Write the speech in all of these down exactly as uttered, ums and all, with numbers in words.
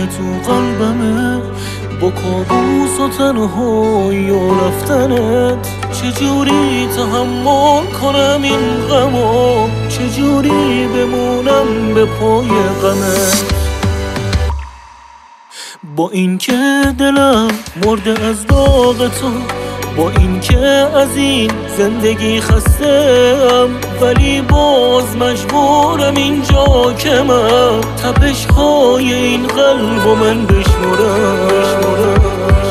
که تو قلبمه، با کابوس و تنهایی و رفتنت. چجوری تحمل کنم این غمو، چجوری بمونم به پای غمت. با این که دلم مرده از داغ تو، با این که از این زندگی خسته‌ام، ولی باز مجبورم اینجا که من تپش های این قلب و من بشمرم.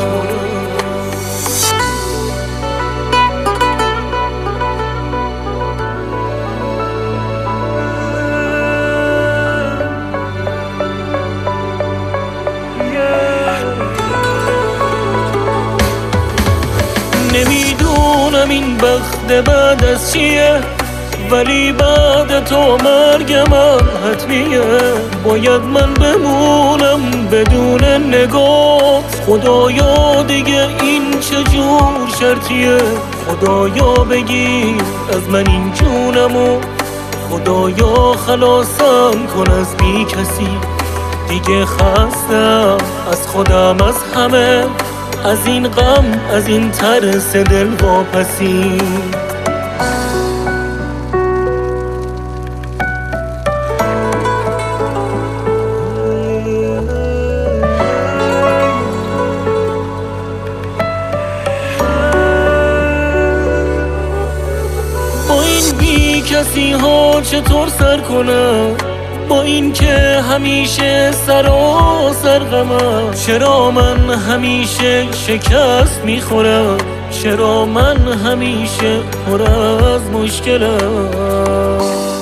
نمیدونم این بخت بعد از چیه، ولی بعد تو مرگ من حتمیه. باید من بمونم بدون نگاه، خدایا دیگه این چجور شرطیه. خدایا بگیر از من این جونمو، خدایا خلاصم کن از بی کسی. دیگه خستم از خودم، از همه، از این غم، از این ترس دل واپسی. با این بی کسی ها چطور سر کنم، با این که همیشه سراسر غمم. چرا من همیشه شکست میخورم، چرا من همیشه پر از مشکلم.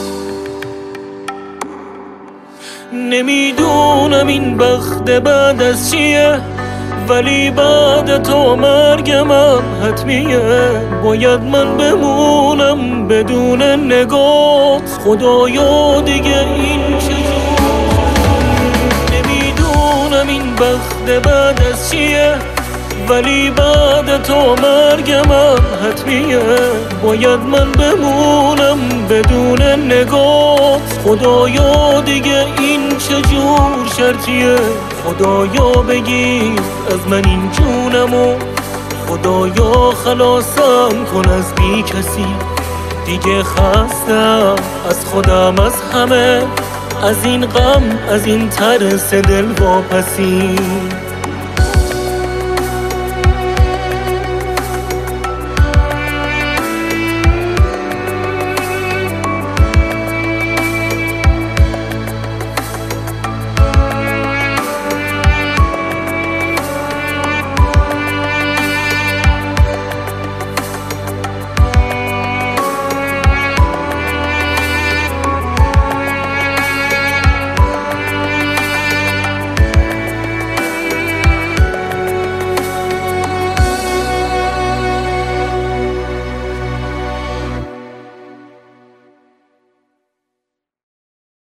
نمیدونم این بخت بعد از چیه، ولی بعد تو مرگ من حتمیه. باید من بمونم بدون نگاه، خدایا دیگه این چجور. نمیدونم این بخت بعد از چیه، ولی بعد تو مرگ من حتمیه. باید من بمونم بدون نگاه، خدایا دیگه این چجور شرطیه. خدایا بگیر از من این جونمو، خدایا خلاصم کن از بی کسی. دیگه خستم از خودم، از همه، از این غم، از این ترس دل واپسی.